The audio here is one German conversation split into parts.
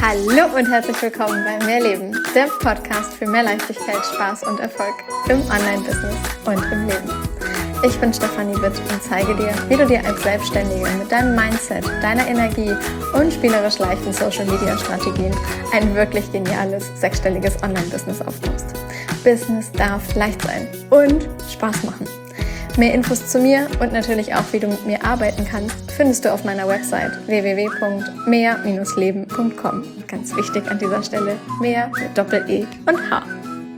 Hallo und herzlich willkommen bei Mehr Leben, der Podcast für mehr Leichtigkeit, Spaß und Erfolg im Online-Business und im Leben. Ich bin Stefanie Witt und zeige dir, wie du dir als Selbstständige mit deinem Mindset, deiner Energie und spielerisch leichten Social-Media-Strategien ein wirklich geniales, sechsstelliges Online-Business aufbaust. Business darf leicht sein und Spaß machen. Mehr Infos zu mir und natürlich auch, wie du mit mir arbeiten kannst, findest du auf meiner Website www.mehr-leben.com. Ganz wichtig an dieser Stelle, mehr mit Doppel-E und H.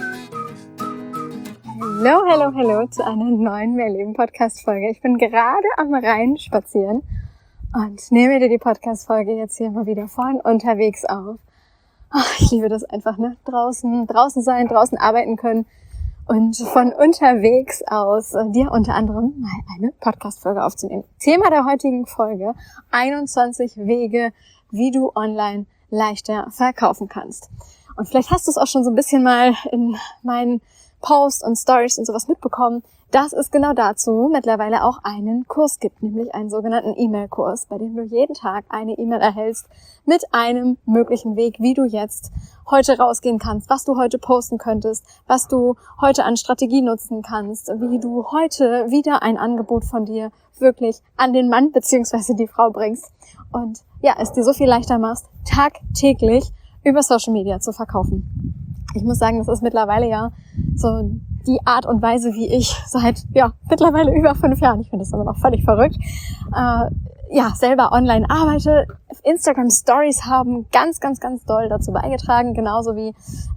Hallo zu einer neuen Mehrleben-Podcast-Folge. Ich bin gerade am Rhein spazieren und nehme dir die Podcast-Folge jetzt hier mal wieder von unterwegs auf. Ich liebe das einfach, ne? Draußen sein, draußen arbeiten können. Und von unterwegs aus dir unter anderem mal eine Podcast-Folge aufzunehmen. Thema der heutigen Folge: 21 Wege, wie du online leichter verkaufen kannst. Und vielleicht hast du es auch schon so ein bisschen mal in meinen Posts und Stories und sowas mitbekommen, dass es genau dazu mittlerweile auch einen Kurs gibt, nämlich einen sogenannten E-Mail-Kurs, bei dem du jeden Tag eine E-Mail erhältst mit einem möglichen Weg, wie du jetzt heute rausgehen kannst, was du heute posten könntest, was du heute an Strategie nutzen kannst, wie du heute wieder ein Angebot von dir wirklich an den Mann bzw. die Frau bringst und ja, es dir so viel leichter machst, tagtäglich über Social Media zu verkaufen. Ich muss sagen, das ist mittlerweile ja so die Art und Weise, wie ich seit mittlerweile über 5 Jahren, ich finde das immer noch völlig verrückt, selber online arbeite. Instagram Stories haben ganz doll dazu beigetragen, genauso wie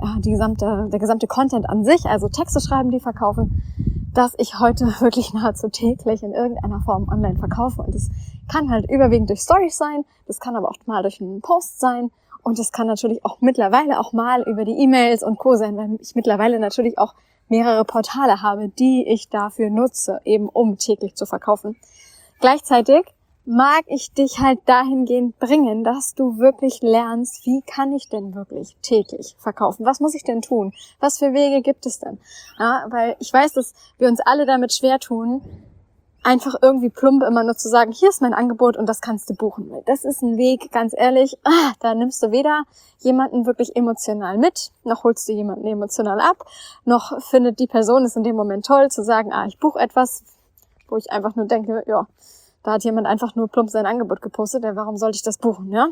der gesamte Content an sich, also Texte schreiben, die verkaufen, dass ich heute wirklich nahezu täglich in irgendeiner Form online verkaufe. Und das kann halt überwiegend durch Stories sein, das kann aber auch mal durch einen Post sein. Und das kann natürlich auch mittlerweile auch mal über die E-Mails und Co. sein, weil ich mittlerweile natürlich auch mehrere Portale habe, die ich dafür nutze, eben um täglich zu verkaufen. Gleichzeitig mag ich dich halt dahingehend bringen, dass du wirklich lernst, wie kann ich denn wirklich täglich verkaufen? Was muss ich denn tun? Was für Wege gibt es denn? Ja, weil ich weiß, dass wir uns alle damit schwer tun, einfach irgendwie plump immer nur zu sagen, hier ist mein Angebot und das kannst du buchen. Das ist ein Weg, ganz ehrlich, da nimmst du weder jemanden wirklich emotional mit, noch holst du jemanden emotional ab, noch findet die Person es in dem Moment toll, zu sagen, ich buche etwas, wo ich einfach nur denke, da hat jemand einfach nur plump sein Angebot gepostet, warum sollte ich das buchen, ja?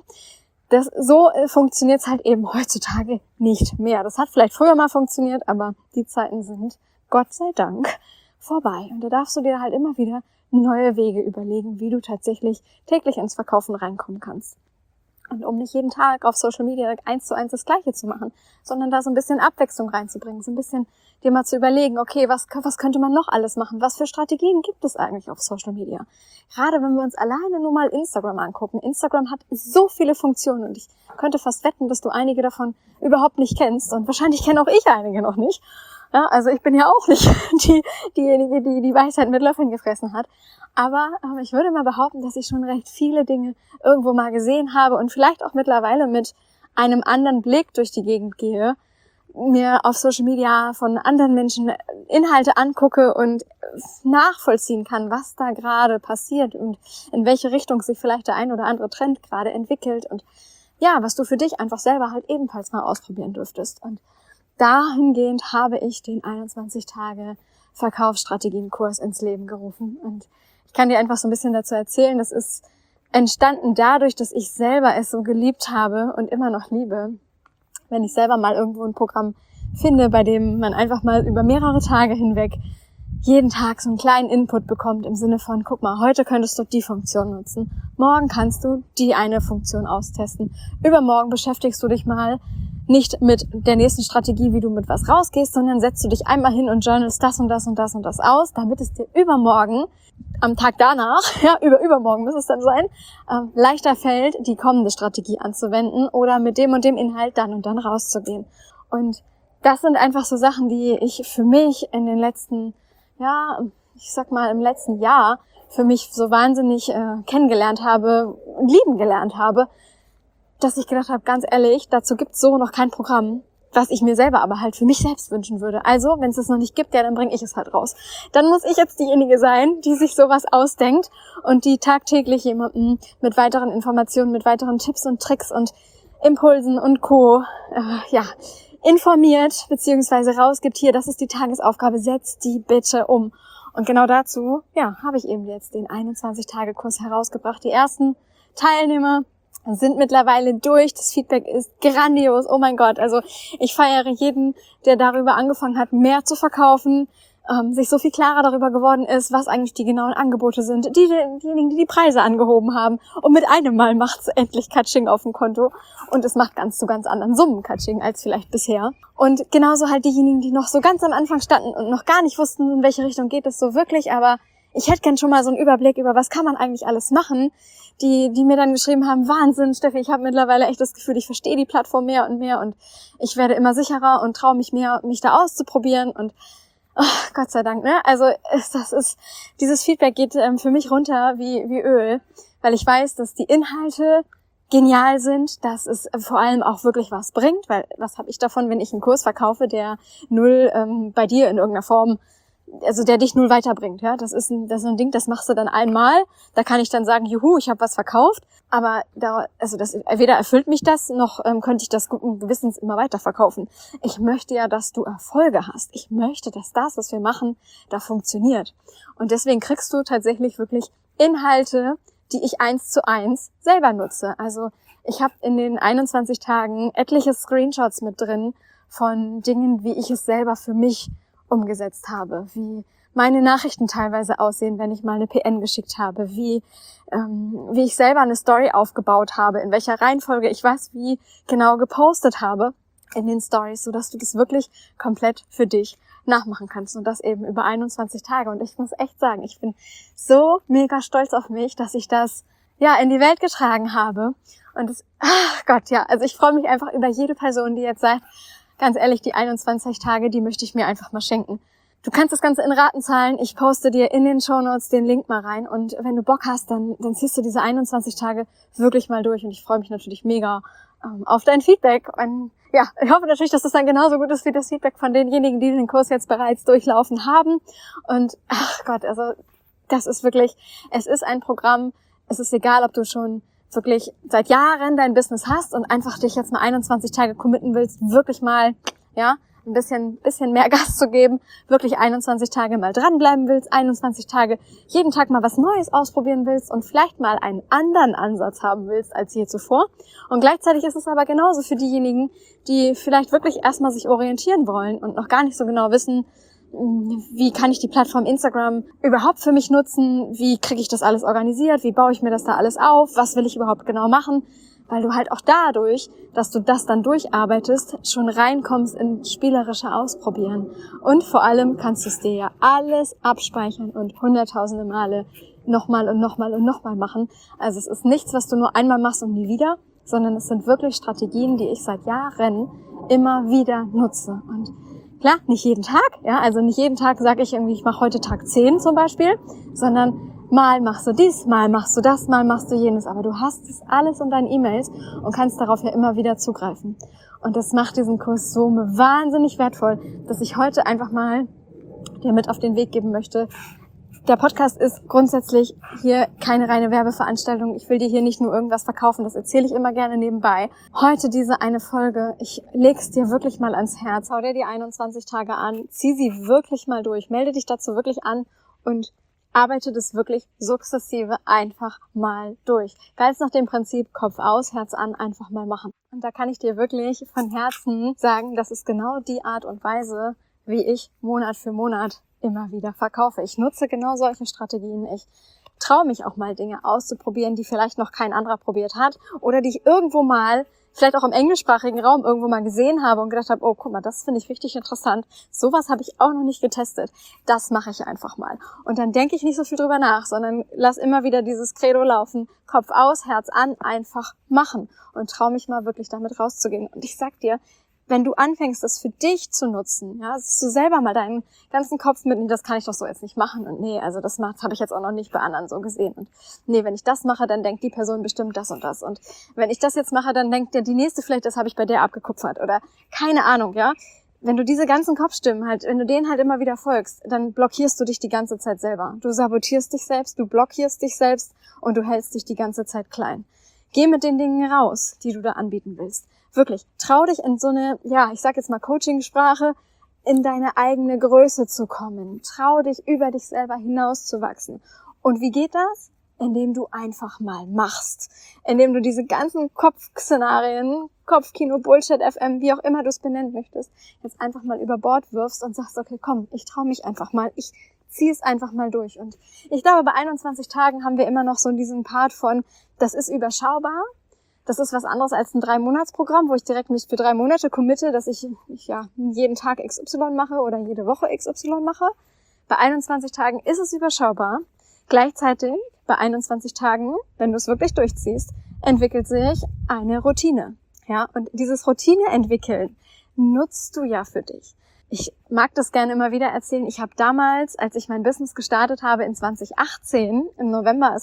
So funktioniert es halt eben heutzutage nicht mehr. Das hat vielleicht früher mal funktioniert, aber die Zeiten sind, Gott sei Dank, vorbei. Und da darfst du dir halt immer wieder neue Wege überlegen, wie du tatsächlich täglich ins Verkaufen reinkommen kannst. Und um nicht jeden Tag auf Social Media 1:1 das Gleiche zu machen, sondern da so ein bisschen Abwechslung reinzubringen, so ein bisschen dir mal zu überlegen, okay, was könnte man noch alles machen? Was für Strategien gibt es eigentlich auf Social Media? Gerade wenn wir uns alleine nur mal Instagram angucken. Instagram hat so viele Funktionen und ich könnte fast wetten, dass du einige davon überhaupt nicht kennst und wahrscheinlich kenne auch ich einige noch nicht. Ja, also ich bin ja auch nicht diejenige, die Weisheit mit Löffeln gefressen hat. Aber ich würde mal behaupten, dass ich schon recht viele Dinge irgendwo mal gesehen habe und vielleicht auch mittlerweile mit einem anderen Blick durch die Gegend gehe, mir auf Social Media von anderen Menschen Inhalte angucke und nachvollziehen kann, was da gerade passiert und in welche Richtung sich vielleicht der ein oder andere Trend gerade entwickelt und ja, was du für dich einfach selber halt ebenfalls mal ausprobieren dürftest. Und dahingehend habe ich den 21 Tage Verkaufsstrategienkurs ins Leben gerufen. Und ich kann dir einfach so ein bisschen dazu erzählen, das ist entstanden dadurch, dass ich selber es so geliebt habe und immer noch liebe, wenn ich selber mal irgendwo ein Programm finde, bei dem man einfach mal über mehrere Tage hinweg jeden Tag so einen kleinen Input bekommt im Sinne von, guck mal, heute könntest du die Funktion nutzen, morgen kannst du die eine Funktion austesten, übermorgen beschäftigst du dich mal nicht mit der nächsten Strategie, wie du mit was rausgehst, sondern setzt du dich einmal hin und journalst das und das und das und das aus, damit es dir übermorgen, am Tag danach, übermorgen muss es dann sein, leichter fällt, die kommende Strategie anzuwenden oder mit dem und dem Inhalt dann und dann rauszugehen. Und das sind einfach so Sachen, die ich für mich in den letzten, im letzten Jahr für mich so wahnsinnig kennengelernt habe und lieben gelernt habe, dass ich gedacht habe, ganz ehrlich, dazu gibt's so noch kein Programm, was ich mir selber aber halt für mich selbst wünschen würde. Also, wenn es das noch nicht gibt, dann bringe ich es halt raus. Dann muss ich jetzt diejenige sein, die sich sowas ausdenkt und die tagtäglich jemanden mit weiteren Informationen, mit weiteren Tipps und Tricks und Impulsen und Co. Informiert beziehungsweise rausgibt, hier, das ist die Tagesaufgabe, setz die bitte um. Und genau dazu, habe ich eben jetzt den 21-Tage-Kurs herausgebracht. Die ersten Teilnehmer sind mittlerweile durch. Das Feedback ist grandios. Oh mein Gott, also ich feiere jeden, der darüber angefangen hat, mehr zu verkaufen, sich so viel klarer darüber geworden ist, was eigentlich die genauen Angebote sind. Diejenigen, die die Preise angehoben haben. Und mit einem Mal macht's endlich Katsching auf dem Konto. Und es macht zu ganz anderen Summen Katsching als vielleicht bisher. Und genauso halt diejenigen, die noch so ganz am Anfang standen und noch gar nicht wussten, in welche Richtung geht es so wirklich. Aber ich hätte gern schon mal so einen Überblick über, was kann man eigentlich alles machen. Die mir dann geschrieben haben, Wahnsinn, Steffi, ich habe mittlerweile echt das Gefühl, ich verstehe die Plattform mehr und mehr. Und ich werde immer sicherer und traue mich mehr, mich da auszuprobieren. Und Gott sei Dank, ne? Also dieses Feedback geht für mich runter wie Öl, weil ich weiß, dass die Inhalte genial sind, dass es vor allem auch wirklich was bringt, weil was habe ich davon, wenn ich einen Kurs verkaufe, der null bei dir in irgendeiner Form, also der dich null weiterbringt, ja? Das ist ein Ding, das machst du dann einmal, da kann ich dann sagen, juhu, ich habe was verkauft, aber weder erfüllt mich das, noch könnte ich das guten Gewissens immer weiter verkaufen. Ich möchte ja, dass du Erfolge hast. Ich möchte, dass das, was wir machen, da funktioniert. Und deswegen kriegst du tatsächlich wirklich Inhalte, die ich 1:1 selber nutze. Also ich habe in den 21 Tagen etliche Screenshots mit drin von Dingen, wie ich es selber für mich umgesetzt habe, wie meine Nachrichten teilweise aussehen, wenn ich mal eine PN geschickt habe, wie ich selber eine Story aufgebaut habe, in welcher Reihenfolge ich wie genau gepostet habe in den Stories, sodass du das wirklich komplett für dich nachmachen kannst und das eben über 21 Tage. Und ich muss echt sagen, ich bin so mega stolz auf mich, dass ich das in die Welt getragen habe. Und also ich freue mich einfach über jede Person, die jetzt sagt, ganz ehrlich, die 21 Tage, die möchte ich mir einfach mal schenken. Du kannst das Ganze in Raten zahlen. Ich poste dir in den Shownotes den Link mal rein. Und wenn du Bock hast, dann ziehst du diese 21 Tage wirklich mal durch. Und ich freue mich natürlich mega auf dein Feedback. Und ich hoffe natürlich, dass das dann genauso gut ist wie das Feedback von denjenigen, die den Kurs jetzt bereits durchlaufen haben. Und also das ist wirklich, es ist ein Programm. Es ist egal, ob du schon wirklich seit Jahren dein Business hast und einfach dich jetzt mal 21 Tage committen willst, wirklich mal, ein bisschen mehr Gas zu geben, wirklich 21 Tage mal dranbleiben willst, 21 Tage jeden Tag mal was Neues ausprobieren willst und vielleicht mal einen anderen Ansatz haben willst als je zuvor. Und gleichzeitig ist es aber genauso für diejenigen, die vielleicht wirklich erstmal sich orientieren wollen und noch gar nicht so genau wissen, wie kann ich die Plattform Instagram überhaupt für mich nutzen, wie kriege ich das alles organisiert, wie baue ich mir das da alles auf, was will ich überhaupt genau machen, weil du halt auch dadurch, dass du das dann durcharbeitest, schon reinkommst in spielerische Ausprobieren. Und vor allem kannst du es dir ja alles abspeichern und hunderttausende Male nochmal und nochmal und nochmal machen. Also es ist nichts, was du nur einmal machst und nie wieder, sondern es sind wirklich Strategien, die ich seit Jahren immer wieder nutze. Und klar, nicht jeden Tag, also nicht jeden Tag sage ich irgendwie, ich mache heute Tag 10 zum Beispiel, sondern mal machst du dies, mal machst du das, mal machst du jenes, aber du hast es alles in deinen E-Mails und kannst darauf ja immer wieder zugreifen. Und das macht diesen Kurs so wahnsinnig wertvoll, dass ich heute einfach mal dir mit auf den Weg geben möchte. Der Podcast ist grundsätzlich hier keine reine Werbeveranstaltung. Ich will dir hier nicht nur irgendwas verkaufen, das erzähle ich immer gerne nebenbei. Heute diese eine Folge, ich leg's dir wirklich mal ans Herz. Hau dir die 21 Tage an, zieh sie wirklich mal durch, melde dich dazu wirklich an und arbeite das wirklich sukzessive einfach mal durch. Ganz nach dem Prinzip Kopf aus, Herz an, einfach mal machen. Und da kann ich dir wirklich von Herzen sagen, das ist genau die Art und Weise, wie ich Monat für Monat immer wieder verkaufe. Ich nutze genau solche Strategien. Ich traue mich auch mal Dinge auszuprobieren, die vielleicht noch kein anderer probiert hat oder die ich irgendwo mal, vielleicht auch im englischsprachigen Raum irgendwo mal gesehen habe und gedacht habe, oh, guck mal, das finde ich richtig interessant. Sowas habe ich auch noch nicht getestet. Das mache ich einfach mal. Und dann denke ich nicht so viel drüber nach, sondern lass immer wieder dieses Credo laufen. Kopf aus, Herz an, einfach machen. Und traue mich mal wirklich damit rauszugehen. Und ich sag dir, wenn du anfängst, das für dich zu nutzen, dass du selber mal deinen ganzen Kopf mit, nee, das kann ich doch so jetzt nicht machen und nee, also das habe ich jetzt auch noch nicht bei anderen so gesehen und nee, wenn ich das mache, dann denkt die Person bestimmt das und das und wenn ich das jetzt mache, dann denkt die nächste vielleicht, das habe ich bei der abgekupfert oder keine Ahnung, Wenn du diese ganzen Kopfstimmen halt, wenn du denen halt immer wieder folgst, dann blockierst du dich die ganze Zeit selber. Du sabotierst dich selbst, du blockierst dich selbst und du hältst dich die ganze Zeit klein. Geh mit den Dingen raus, die du da anbieten willst. Wirklich, trau dich in so eine, ich sag jetzt mal Coaching-Sprache, in deine eigene Größe zu kommen. Trau dich, über dich selber hinauszuwachsen. Und wie geht das? Indem du einfach mal machst. Indem du diese ganzen Kopfszenarien, Kopfkino, Bullshit, FM, wie auch immer du es benennen möchtest, jetzt einfach mal über Bord wirfst und sagst, okay, komm, ich trau mich einfach mal. Ich ziehe es einfach mal durch. Und ich glaube, bei 21 Tagen haben wir immer noch so diesen Part von, das ist überschaubar. Das ist was anderes als ein 3-Monats-Programm, wo ich direkt mich für 3 Monate committe, dass ich jeden Tag XY mache oder jede Woche XY mache. Bei 21 Tagen ist es überschaubar. Gleichzeitig, bei 21 Tagen, wenn du es wirklich durchziehst, entwickelt sich eine Routine. Ja, und dieses Routine entwickeln nutzt du ja für dich. Ich mag das gerne immer wieder erzählen. Ich habe damals, als ich mein Business gestartet habe in 2018, im November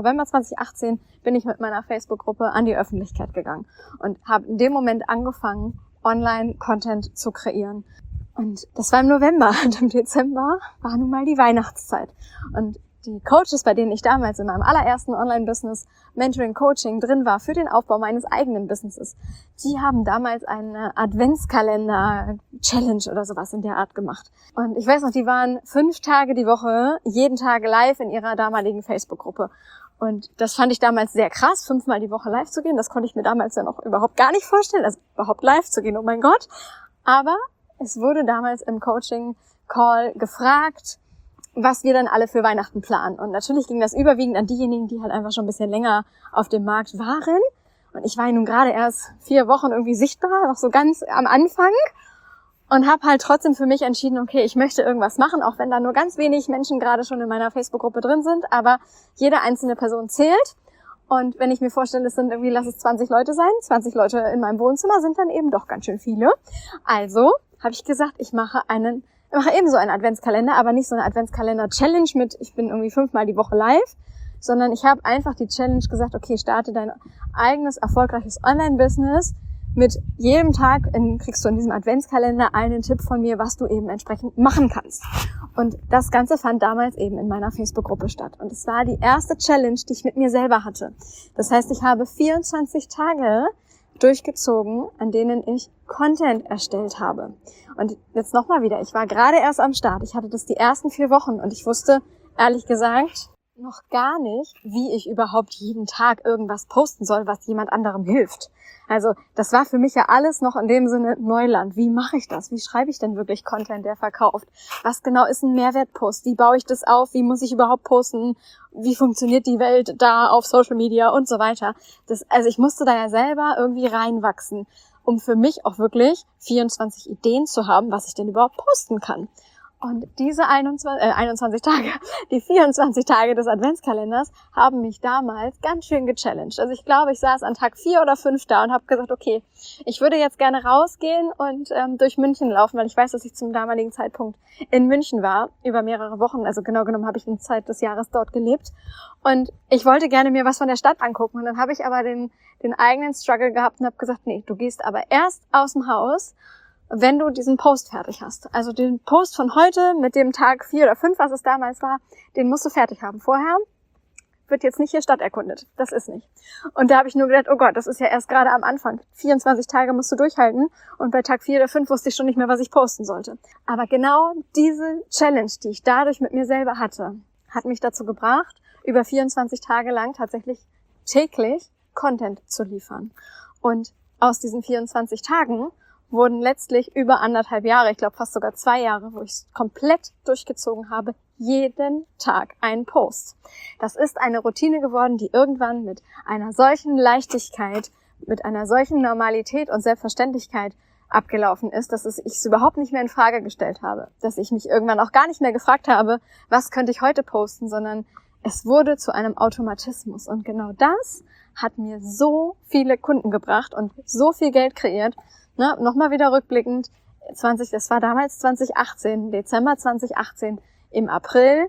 2018, bin ich mit meiner Facebook-Gruppe an die Öffentlichkeit gegangen und habe in dem Moment angefangen, Online-Content zu kreieren. Und das war im November und im Dezember war nun mal die Weihnachtszeit. Und die Coaches, bei denen ich damals in meinem allerersten Online-Business Mentoring-Coaching drin war für den Aufbau meines eigenen Businesses, die haben damals eine Adventskalender-Challenge oder sowas in der Art gemacht. Und ich weiß noch, die waren 5 Tage die Woche, jeden Tag live in ihrer damaligen Facebook-Gruppe. Und das fand ich damals sehr krass, 5-mal die Woche live zu gehen. Das konnte ich mir damals ja noch überhaupt gar nicht vorstellen, also überhaupt live zu gehen, oh mein Gott. Aber es wurde damals im Coaching-Call gefragt, was wir dann alle für Weihnachten planen. Und natürlich ging das überwiegend an diejenigen, die halt einfach schon ein bisschen länger auf dem Markt waren. Und ich war ja nun gerade erst 4 Wochen irgendwie sichtbar, noch so ganz am Anfang. Und habe halt trotzdem für mich entschieden, okay, ich möchte irgendwas machen, auch wenn da nur ganz wenig Menschen gerade schon in meiner Facebook-Gruppe drin sind. Aber jede einzelne Person zählt. Und wenn ich mir vorstelle, es sind irgendwie, lass es 20 Leute sein, 20 Leute in meinem Wohnzimmer sind dann eben doch ganz schön viele. Also habe ich gesagt, ich mache ebenso einen Adventskalender, aber nicht so eine Adventskalender-Challenge mit, ich bin irgendwie 5-mal die Woche live, sondern ich habe einfach die Challenge gesagt, okay, starte dein eigenes, erfolgreiches Online-Business. Mit jedem Tag kriegst du in diesem Adventskalender einen Tipp von mir, was du eben entsprechend machen kannst. Und das Ganze fand damals eben in meiner Facebook-Gruppe statt. Und es war die erste Challenge, die ich mit mir selber hatte. Das heißt, ich habe 24 Tage durchgezogen, an denen ich Content erstellt habe. Und jetzt nochmal wieder, ich war gerade erst am Start. Ich hatte das die ersten 4 Wochen und ich wusste, ehrlich gesagt, noch gar nicht, wie ich überhaupt jeden Tag irgendwas posten soll, was jemand anderem hilft. Also das war für mich ja alles noch in dem Sinne Neuland. Wie mache ich das? Wie schreibe ich denn wirklich Content, der verkauft? Was genau ist ein Mehrwertpost? Wie baue ich das auf? Wie muss ich überhaupt posten? Wie funktioniert die Welt da auf Social Media und so weiter? Also ich musste da ja selber irgendwie reinwachsen, um für mich auch wirklich 24 Ideen zu haben, was ich denn überhaupt posten kann. Und diese 21 Tage, die 24 Tage des Adventskalenders haben mich damals ganz schön gechallenged. Also ich glaube, ich saß an Tag 4 oder 5 da und habe gesagt, okay, ich würde jetzt gerne rausgehen und durch München laufen, weil ich weiß, dass ich zum damaligen Zeitpunkt in München war, über mehrere Wochen. Also genau genommen habe ich eine Zeit des Jahres dort gelebt. Und ich wollte gerne mir was von der Stadt angucken. Und dann habe ich aber den eigenen Struggle gehabt und habe gesagt, nee, du gehst aber erst aus dem Haus, wenn du diesen Post fertig hast. Also den Post von heute mit dem Tag 4 oder 5, was es damals war, den musst du fertig haben. Vorher wird jetzt nicht hier Stadt erkundet. Das ist nicht. Und da habe ich nur gedacht, oh Gott, das ist ja erst gerade am Anfang. 24 Tage musst du durchhalten und bei Tag 4 oder 5 wusste ich schon nicht mehr, was ich posten sollte. Aber genau diese Challenge, die ich dadurch mit mir selber hatte, hat mich dazu gebracht, über 24 Tage lang tatsächlich täglich Content zu liefern. Und aus diesen 24 Tagen wurden letztlich über 1,5 Jahre, ich glaube fast sogar 2 Jahre, wo ich es komplett durchgezogen habe, jeden Tag einen Post. Das ist eine Routine geworden, die irgendwann mit einer solchen Leichtigkeit, mit einer solchen Normalität und Selbstverständlichkeit abgelaufen ist, dass ich es überhaupt nicht mehr in Frage gestellt habe. Dass ich mich irgendwann auch gar nicht mehr gefragt habe, was könnte ich heute posten, sondern es wurde zu einem Automatismus. Und genau das hat mir so viele Kunden gebracht und so viel Geld kreiert. Nochmal wieder rückblickend, das war damals 2018, Dezember 2018, im April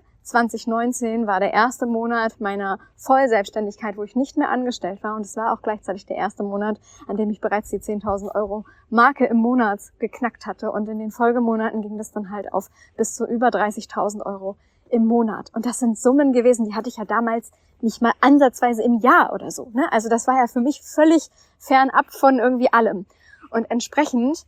2019 war der erste Monat meiner Vollselbstständigkeit, wo ich nicht mehr angestellt war. Und es war auch gleichzeitig der erste Monat, an dem ich bereits die 10.000 Euro Marke im Monat geknackt hatte. Und in den Folgemonaten ging das dann halt auf bis zu über 30.000 Euro im Monat. Und das sind Summen gewesen, die hatte ich ja damals nicht mal ansatzweise im Jahr oder so. Ne? Also das war ja für mich völlig fernab von irgendwie allem. Und entsprechend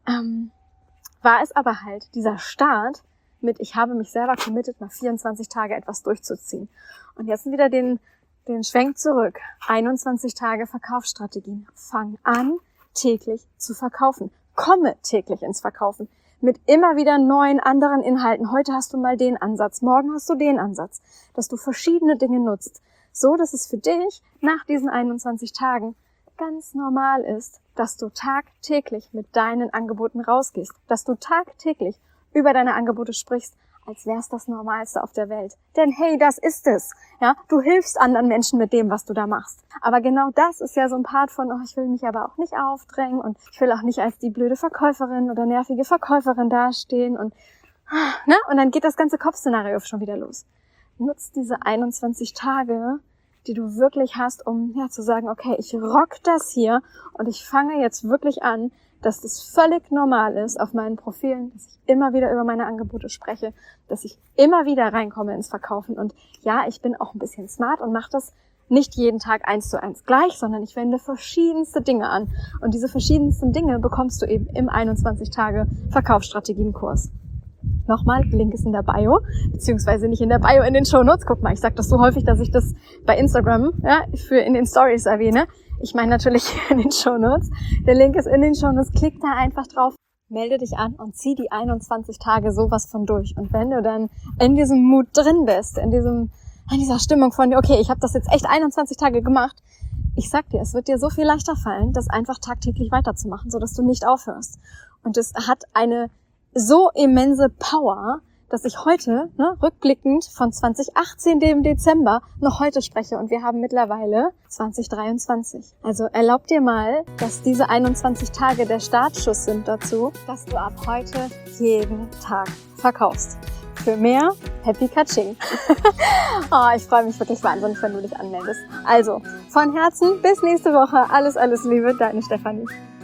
war es aber halt dieser Start mit, ich habe mich selber committed, mal 24 Tage etwas durchzuziehen. Und jetzt wieder den Schwenk zurück. 21 Tage Verkaufsstrategien. Fang an, täglich zu verkaufen. Komme täglich ins Verkaufen. Mit immer wieder neuen, anderen Inhalten. Heute hast du mal den Ansatz, morgen hast du den Ansatz. Dass du verschiedene Dinge nutzt. So, dass es für dich nach diesen 21 Tagen ganz normal ist, dass du tagtäglich mit deinen Angeboten rausgehst. Dass du tagtäglich über deine Angebote sprichst, als wär's das Normalste auf der Welt. Denn hey, das ist es. Ja, du hilfst anderen Menschen mit dem, was du da machst. Aber genau das ist ja so ein Part von, oh, ich will mich aber auch nicht aufdrängen und ich will auch nicht als die blöde Verkäuferin oder nervige Verkäuferin dastehen und, ne? Und dann geht das ganze Kopfszenario schon wieder los. Nutz diese 21 Tage, die du wirklich hast, um ja zu sagen, okay, ich rock das hier und ich fange jetzt wirklich an, dass das völlig normal ist auf meinen Profilen, dass ich immer wieder über meine Angebote spreche, dass ich immer wieder reinkomme ins Verkaufen. Und ja, ich bin auch ein bisschen smart und mache das nicht jeden Tag 1:1 gleich, sondern ich wende verschiedenste Dinge an. Und diese verschiedensten Dinge bekommst du eben im 21-Tage-Verkaufsstrategienkurs. Nochmal, Link ist in der Bio, beziehungsweise nicht in der Bio, in den Shownotes. Guck mal, ich sage das so häufig, dass ich das bei Instagram in den Stories erwähne. Ich meine natürlich in den Shownotes. Der Link ist in den Shownotes. Klick da einfach drauf, melde dich an und zieh die 21 Tage sowas von durch. Und wenn du dann in diesem Mut drin bist, in dieser Stimmung von, okay, ich habe das jetzt echt 21 Tage gemacht, ich sag dir, es wird dir so viel leichter fallen, das einfach tagtäglich weiterzumachen, sodass du nicht aufhörst. Und es hat eine so immense Power, dass ich heute, rückblickend von 2018, dem Dezember, noch heute spreche. Und wir haben mittlerweile 2023. Also erlaub dir mal, dass diese 21 Tage der Startschuss sind dazu, dass du ab heute jeden Tag verkaufst. Für mehr Happy Catching. Oh, ich freue mich wirklich wahnsinnig, wenn du dich anmeldest. Also, von Herzen bis nächste Woche. Alles, alles Liebe, deine Stefanie.